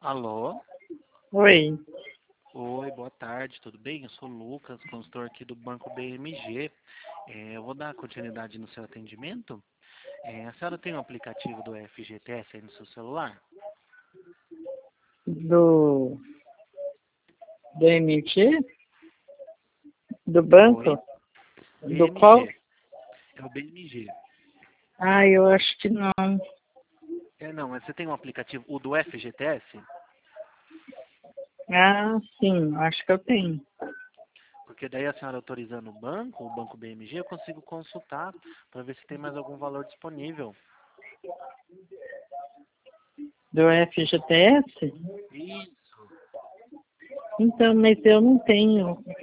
Alô? Oi. Oi, boa tarde, tudo bem? Eu sou o Lucas, consultor aqui do Banco BMG. Eu vou dar continuidade no seu atendimento. A senhora tem um aplicativo do FGTS aí no seu celular? Do MG? Do Oi? banco? Do qual? BMG. É o BMG. Ah, eu acho que não. Não, mas você tem um aplicativo, o do FGTS? Ah, sim, acho que eu tenho. Porque daí a senhora autorizando o Banco BMG, eu consigo consultar para ver se tem mais algum valor disponível. Do FGTS? Isso. Então, mas eu não tenho.